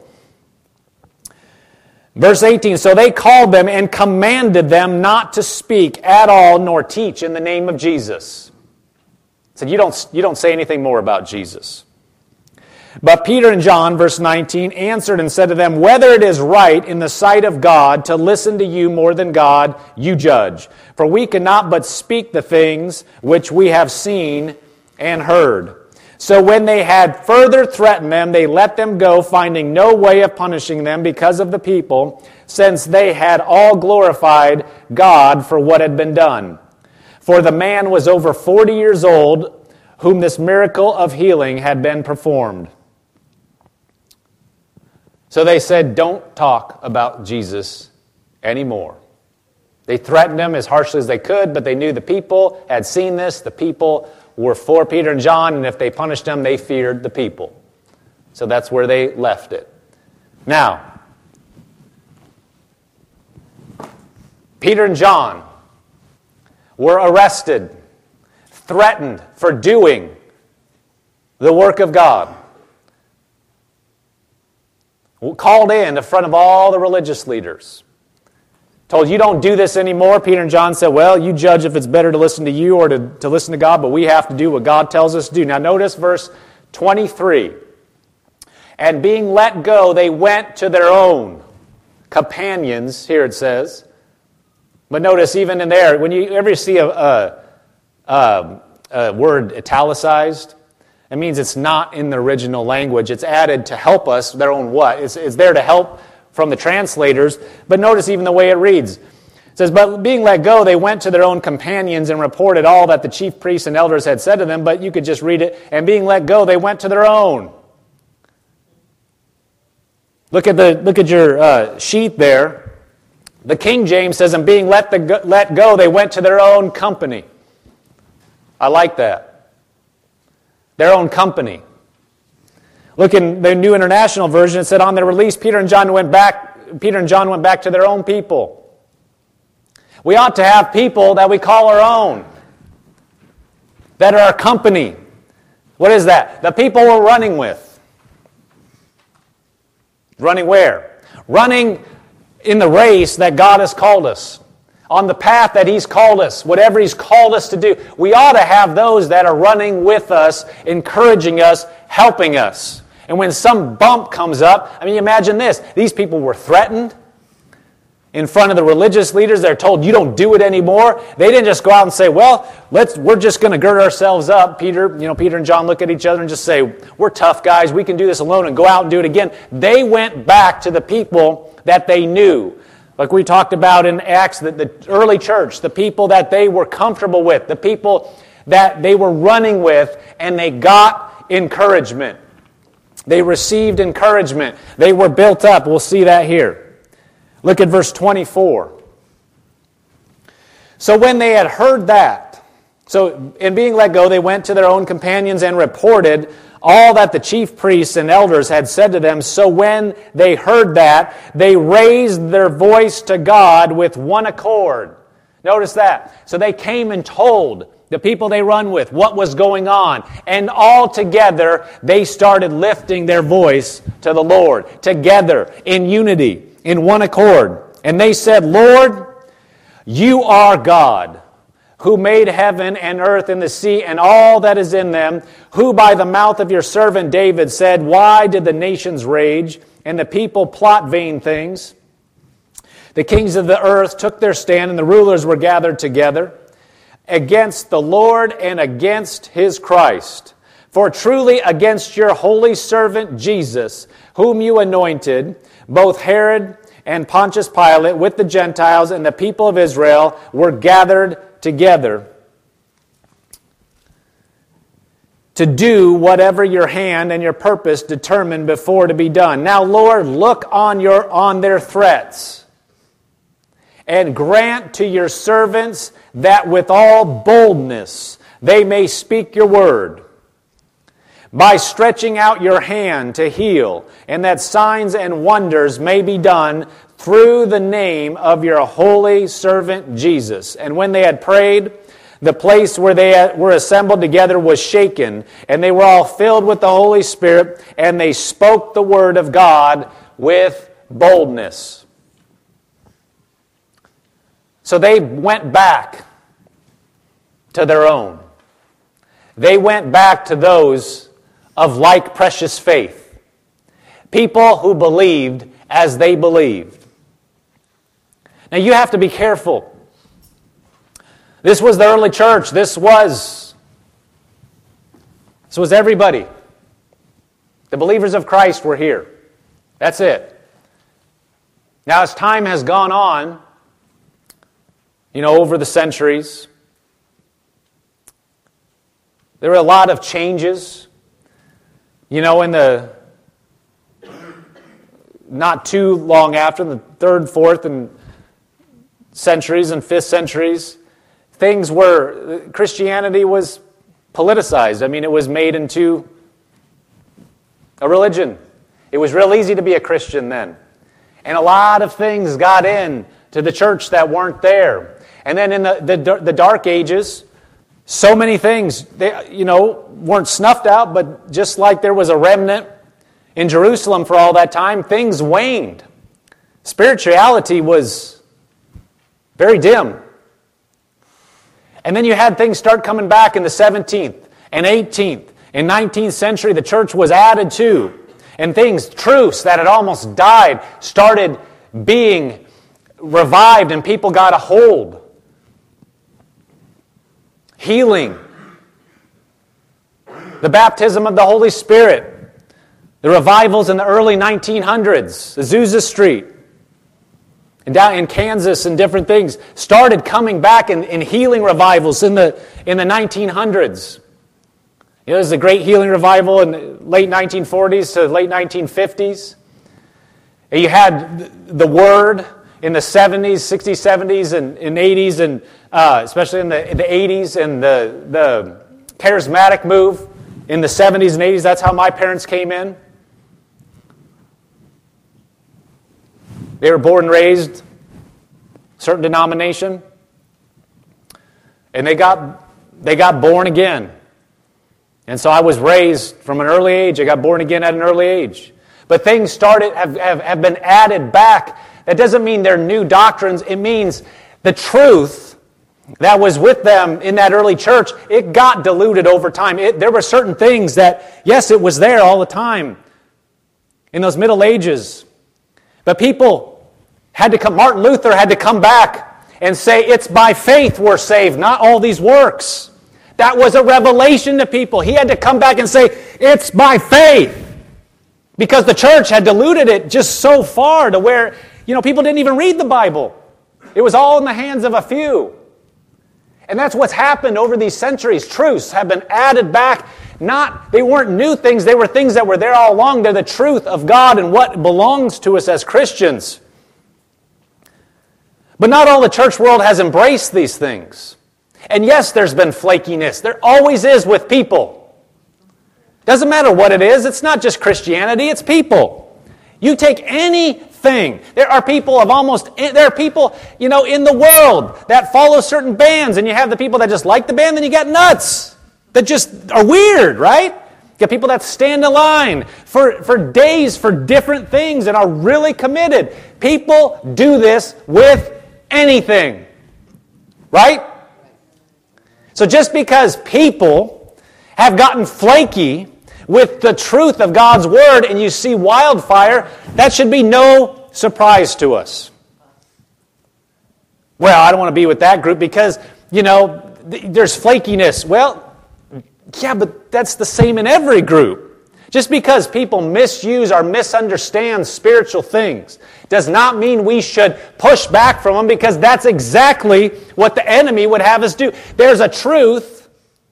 Verse 18, so they called them and commanded them not to speak at all nor teach in the name of Jesus. Said, you don't say anything more about Jesus. But Peter and John, verse 19, answered and said to them, whether it is right in the sight of God to listen to you more than God, you judge. For we cannot but speak the things which we have seen and heard. So when they had further threatened them, they let them go, finding no way of punishing them because of the people, since they had all glorified God for what had been done. For the man was over 40 years old, whom this miracle of healing had been performed. So they said, don't talk about Jesus anymore. They threatened him as harshly as they could, but they knew the people had seen this. The people were for Peter and John, and if they punished them, they feared the people. So that's where they left it. Now, Peter and John were arrested, threatened for doing the work of God. Called in front of all the religious leaders. Told, you don't do this anymore. Peter and John said, well, you judge if it's better to listen to you or to listen to God, but we have to do what God tells us to do. Now notice verse 23. And being let go, they went to their own companions, here it says. But notice even in there, when you ever see a word italicized, it means it's not in the original language. It's added to help us, their own what? It's there to help from the translators, but notice even the way it reads. It says, but being let go, they went to their own companions and reported all that the chief priests and elders had said to them, but you could just read it, and being let go, they went to their own. Look at your sheet there. The King James says, and being let go, they went to their own company. I like that. Their own company. Look in the New International Version, it said on their release, Peter and John went back to their own people. We ought to have people that we call our own, that are our company. What is that? The people we're running with. Running where? Running in the race that God has called us. On the path that He's called us, whatever He's called us to do. We ought to have those that are running with us, encouraging us, helping us. And when some bump comes up, I mean, imagine this. These people were threatened in front of the religious leaders. They're told, you don't do it anymore. They didn't just go out and say, well, we're just going to gird ourselves up. Peter and John look at each other and just say, we're tough guys. We can do this alone and go out and do it again. They went back to the people that they knew. Like we talked about in Acts, the early church, the people that they were comfortable with, the people that they were running with, and they got encouragement. They received encouragement. They were built up. We'll see that here. Look at verse 24. So when they had heard that, so in being let go, they went to their own companions and reported all that the chief priests and elders had said to them. So when they heard that, they raised their voice to God with one accord. Notice that. So they came and told the people they run with what was going on. And all together, they started lifting their voice to the Lord. Together, in unity, in one accord. And they said, Lord, you are God, who made heaven and earth and the sea and all that is in them, who by the mouth of your servant David said, why did the nations rage and the people plot vain things? The kings of the earth took their stand and the rulers were gathered together against the Lord and against His Christ. For truly against your holy servant Jesus, whom you anointed, both Herod and Pontius Pilate with the Gentiles and the people of Israel were gathered together to do whatever your hand and your purpose determined before to be done. Now, Lord, look on their threats and grant to your servants that with all boldness they may speak your word, by stretching out your hand to heal, and that signs and wonders may be done through the name of your holy servant Jesus. And when they had prayed, the place where they were assembled together was shaken, and they were all filled with the Holy Spirit, and they spoke the word of God with boldness. So they went back to their own. They went back to those of like precious faith. People who believed as they believed. Now you have to be careful. This was the early church. This was everybody. The believers of Christ were here. That's it. Now as time has gone on, over the centuries, there were a lot of changes. In the not too long after, the 3rd, 4th, and centuries and 5th centuries, Christianity was politicized. It was made into a religion. It was real easy to be a Christian then. And a lot of things got in to the church that weren't there. And then in the Dark Ages, so many things, weren't snuffed out, but just like there was a remnant in Jerusalem for all that time, things waned. Spirituality was very dim. And then you had things start coming back in the 17th and 18th and 19th century. The church was added to. And truths that had almost died, started being revived, and people got a hold. Healing. The baptism of the Holy Spirit. The revivals in the early 1900s. Azusa Street. And down in Kansas and different things started coming back in healing revivals in the 1900s. There's a great healing revival in the late 1940s to late 1950s. And you had the Word in the 70s, 60s, 70s, and 80s, and especially in the 80s, and the charismatic move in the 70s and 80s. That's how my parents came in. They were born and raised certain denomination, and they got born again. And so I was raised from an early age. I got born again at an early age. But things have been added back. That doesn't mean they're new doctrines. It means the truth that was with them in that early church, it got diluted over time. There were certain things that, yes, it was there all the time in those Middle Ages. But people had to come, Martin Luther had to come back and say, it's by faith we're saved, not all these works. That was a revelation to people. He had to come back and say, it's by faith. Because the church had diluted it just so far to where, people didn't even read the Bible. It was all in the hands of a few. And that's what's happened over these centuries. Truths have been added back. They weren't new things. They were things that were there all along. They're the truth of God and what belongs to us as Christians. But not all the church world has embraced these things. And yes, there's been flakiness. There always is with people. Doesn't matter what it is. It's not just Christianity. It's people. You take anything. There are people in the world that follow certain bands, and you have the people that just like the band, then you got nuts that just are weird, right? You got people that stand in line for days for different things and are really committed. People do this with anything, right? So just because people have gotten flaky with the truth of God's Word and you see wildfire, that should be no surprise to us. Well, I don't want to be with that group because, there's flakiness. Well, yeah, but that's the same in every group. Just because people misuse or misunderstand spiritual things does not mean we should push back from them, because that's exactly what the enemy would have us do. There's a truth,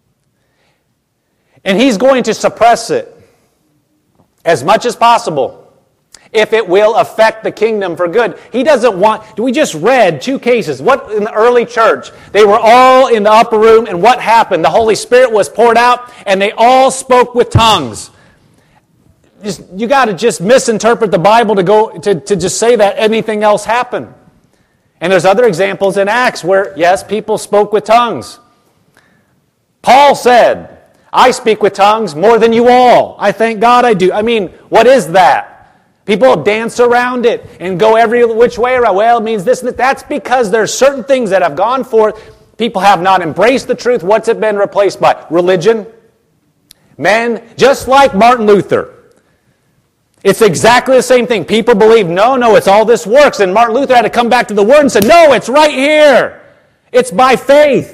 and he's going to suppress it as much as possible if it will affect the kingdom for good. He doesn't want... We just read 2 cases. What in the early church? They were all in the upper room, and what happened? The Holy Spirit was poured out, and they all spoke with tongues. You got to just misinterpret the Bible to just say that anything else happened. And there's other examples in Acts where, yes, people spoke with tongues. Paul said, I speak with tongues more than you all. I thank God I do. I mean, what is that? People dance around it and go every which way around. Well, it means this and that. That's because there's certain things that have gone forth. People have not embraced the truth. What's it been replaced by? Religion. Men, just like Martin Luther. It's exactly the same thing. People believe, no, it's all this works. And Martin Luther had to come back to the Word and say, no, it's right here. It's by faith.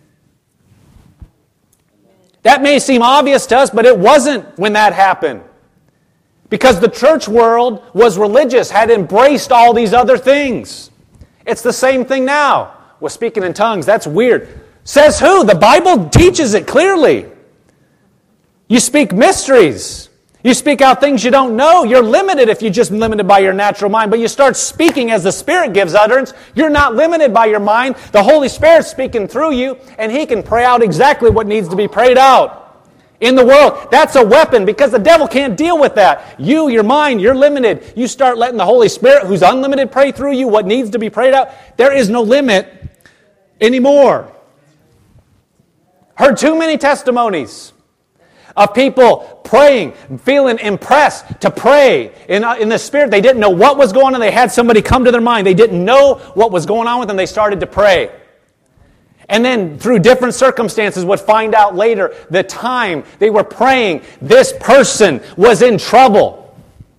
That may seem obvious to us, but it wasn't when that happened. Because the church world was religious, had embraced all these other things. It's the same thing now. Well, speaking in tongues, that's weird. Says who? The Bible teaches it clearly. You speak mysteries. You speak out things you don't know. You're limited if you're just limited by your natural mind. But you start speaking as the Spirit gives utterance. You're not limited by your mind. The Holy Spirit's speaking through you, and He can pray out exactly what needs to be prayed out in the world. That's a weapon because the devil can't deal with that. You, your mind, you're limited. You start letting the Holy Spirit, who's unlimited, pray through you what needs to be prayed out. There is no limit anymore. Heard too many testimonies of people praying, feeling impressed to pray in the Spirit. They didn't know what was going on. They had somebody come to their mind. They didn't know what was going on with them. They started to pray. And then through different circumstances would find out later the time they were praying, this person was in trouble.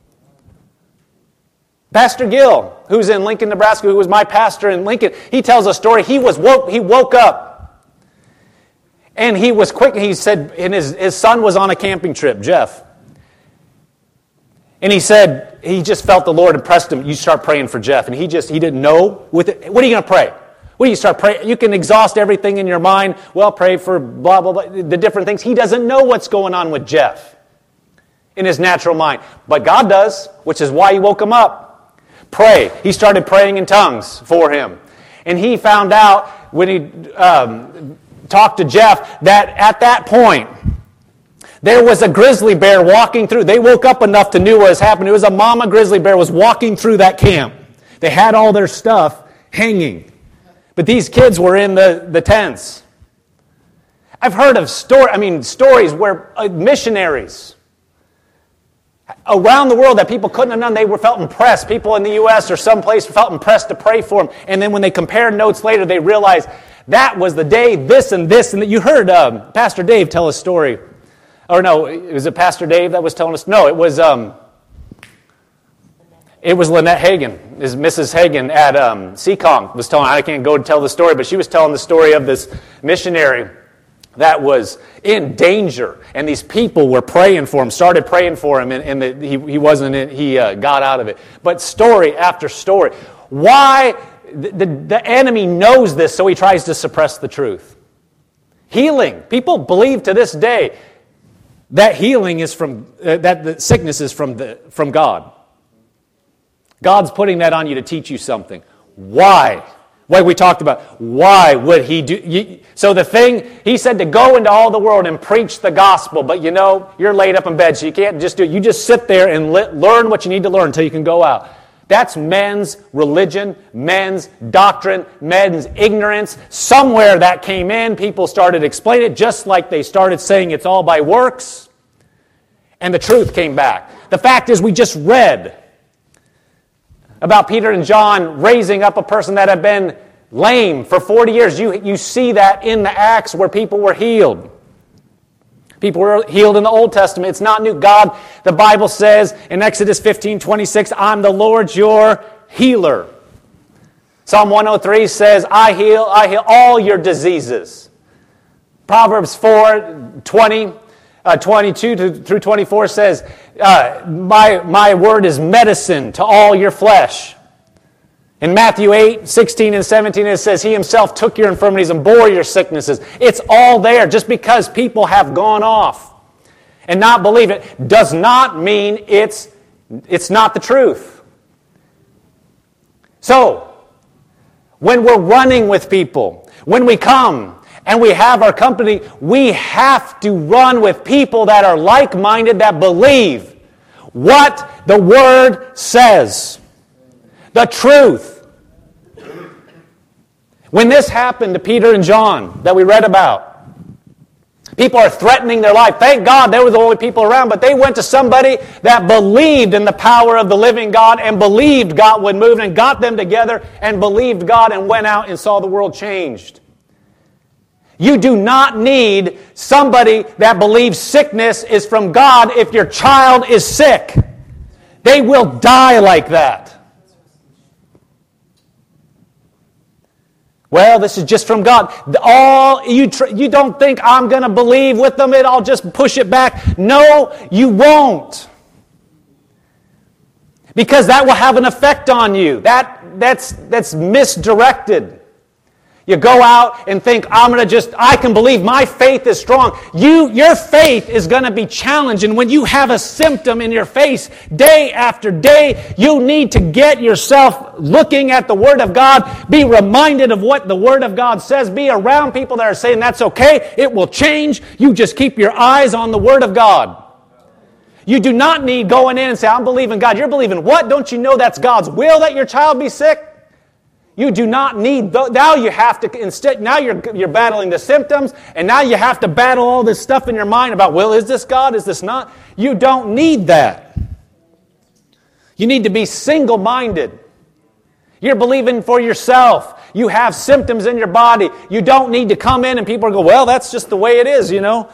Pastor Gill, who's in Lincoln, Nebraska, who was my pastor in Lincoln, he tells a story. He woke up. And he was quick. He said, and his son was on a camping trip, Jeff. And he said, he just felt the Lord impressed him. You start praying for Jeff. And he didn't know. What are you going to pray? Well, you start praying. You can exhaust everything in your mind. Well, pray for blah, blah, blah, the different things. He doesn't know what's going on with Jeff in his natural mind. But God does, which is why He woke him up. Pray. He started praying in tongues for him. And he found out when he talked to Jeff that at that point there was a grizzly bear walking through. They woke up enough to know what was happening. It was a mama grizzly bear was walking through that camp. They had all their stuff hanging. But these kids were in the tents. I've heard of stories where missionaries around the world that people couldn't have done, they felt impressed. People in the U.S. or someplace felt impressed to pray for them. And then when they compared notes later, they realized that was the day this and this. And you heard Pastor Dave tell a story. Or no, was it Pastor Dave that was telling us? No, it was Lynette Hagin. Mrs. Hagin at Seekonk was telling, I can't go to tell the story, but she was telling the story of this missionary that was in danger. And these people were praying for him, started praying for him, and he wasn't in, he got out of it. But story after story. Why? The enemy knows this, so he tries to suppress the truth. Healing. People believe to this day that healing is that the sickness is from God. God's putting that on you to teach you something. Why? Like we talked about, why would He do? So the thing, He said to go into all the world and preach the gospel, but you're laid up in bed, so you can't just do it. You just sit there and learn what you need to learn until you can go out. That's men's religion, men's doctrine, men's ignorance. Somewhere that came in, people started explaining it, just like they started saying it's all by works, and the truth came back. The fact is, we just read about Peter and John raising up a person that had been lame for 40 years. You see that in the Acts where people were healed. People were healed in the Old Testament. It's not new. God, the Bible says in Exodus 15:26, I'm the Lord your healer. Psalm 103 says, I heal all your diseases. Proverbs 4:22 through 24 says, my word is medicine to all your flesh. In Matthew 8:16 and 17, it says, He Himself took your infirmities and bore your sicknesses. It's all there. Just because people have gone off and not believe it does not mean it's not the truth. So, when we're running with people, when we come and we have our company, we have to run with people that are like-minded, that believe what the Word says. The truth. When this happened to Peter and John that we read about, People are threatening their life. Thank God they were the only people around, but they went to somebody that believed in the power of the living God and believed God would move and got them together and believed God and went out and saw the world changed. You do not need somebody that believes sickness is from God if your child is sick. They will die like that. Well, this is just from God. You don't think I'm going to believe with them and I'll just push it back. No, you won't. Because that will have an effect on you. That's misdirected. You go out and think, I can believe my faith is strong. Your faith is going to be challenged. And when you have a symptom in your face day after day, you need to get yourself looking at the Word of God. Be reminded of what the Word of God says. Be around people that are saying that's okay. It will change. You just keep your eyes on the Word of God. You do not need going in and say, I'm believing God. You're believing what? Don't you know that's God's will that your child be sick? You do not need, now you have to, instead, now you're battling the symptoms, and now you have to battle all this stuff in your mind about, well, is this God, is this not? You don't need that. You need to be single-minded. You're believing for yourself. You have symptoms in your body. You don't need to come in and people go, well, that's just the way it is, you know.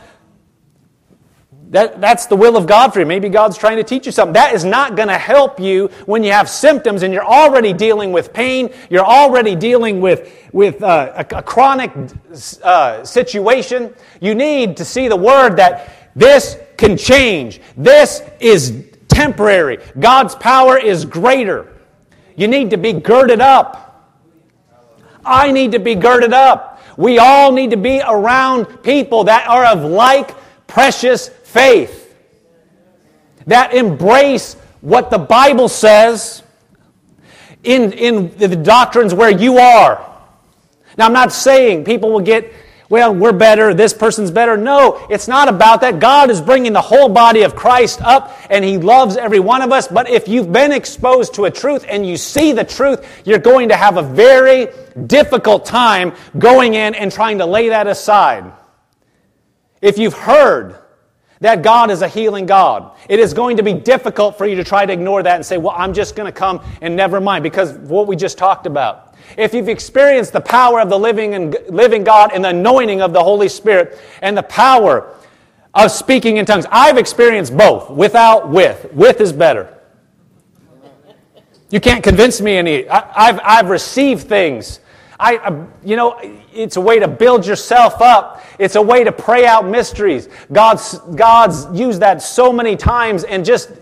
That's the will of God for you. Maybe God's trying to teach you something. That is not going to help you when you have symptoms and you're already dealing with pain. You're already dealing with a chronic situation. You need to see the Word that this can change. This is temporary. God's power is greater. You need to be girded up. I need to be girded up. We all need to be around people that are of like precious faith, that embrace what the Bible says in the doctrines where you are. Now, I'm not saying people will get, well, we're better, this person's better. No, it's not about that. God is bringing the whole body of Christ up, and He loves every one of us. But if you've been exposed to a truth and you see the truth, you're going to have a very difficult time going in and trying to lay that aside. If you've heard that God is a healing God, it is going to be difficult for you to try to ignore that and say, well, I'm just going to come and never mind, because of what we just talked about. If you've experienced the power of the living God and the anointing of the Holy Spirit and the power of speaking in tongues, I've experienced both, without with. With is better. You can't convince me any. I've received things. It's a way to build yourself up. It's a way to pray out mysteries. God's used that so many times, and just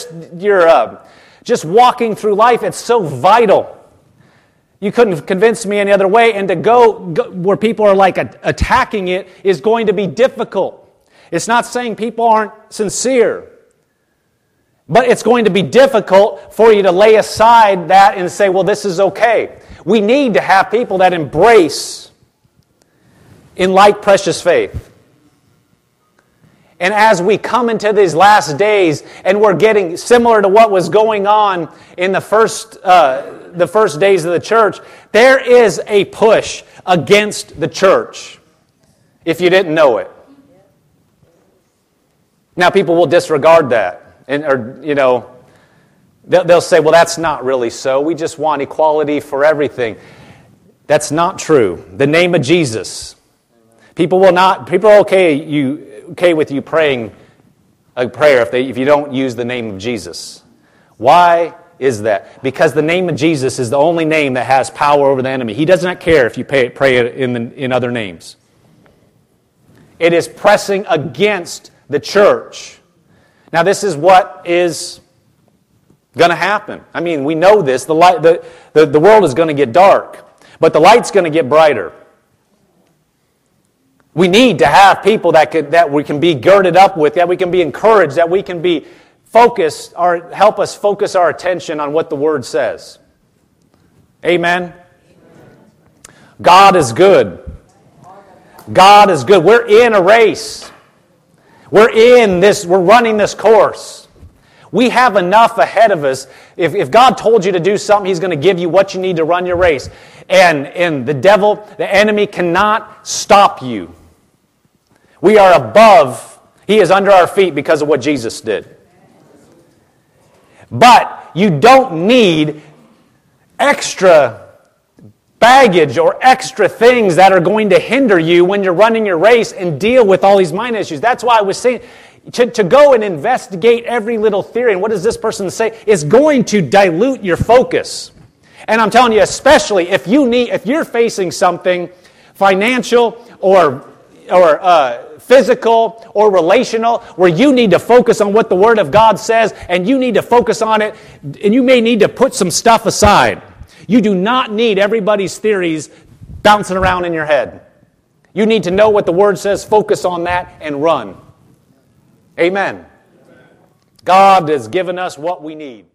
walking through life, it's so vital. You couldn't convince me any other way, and to go where people are like attacking it is going to be difficult. It's not saying people aren't sincere, but it's going to be difficult for you to lay aside that and say, well, this is okay. We need to have people that embrace in like precious faith. And as we come into these last days, and we're getting similar to what was going on in the first days of the church, there is a push against the church, if you didn't know it. Now, people will disregard that, they'll say, well, that's not really so. We just want equality for everything. That's not true. The name of Jesus. People are okay with you praying a prayer if you don't use the name of Jesus. Why is that? Because the name of Jesus is the only name that has power over the enemy. He does not care if you pray it in other names. It is pressing against the church. Now, this is what is going to happen. I mean, we know this. The world is going to get dark, but the light's going to get brighter. We need to have people that we can be girded up with, that we can be encouraged, that we can be focused, or help us focus our attention on what the Word says. Amen? God is good. God is good. We're in a race. We're running this course. We have enough ahead of us. If God told you to do something, He's going to give you what you need to run your race. And the devil, the enemy, cannot stop you. We are above. He is under our feet because of what Jesus did. But you don't need extra baggage or extra things that are going to hinder you when you're running your race and deal with all these mind issues. That's why I was saying to go and investigate every little theory and what does this person say is going to dilute your focus. And I'm telling you, especially if you're facing something financial or physical or relational where you need to focus on what the Word of God says and you need to focus on it and you may need to put some stuff aside. You do not need everybody's theories bouncing around in your head. You need to know what the Word says, focus on that, and run. Amen. God has given us what we need.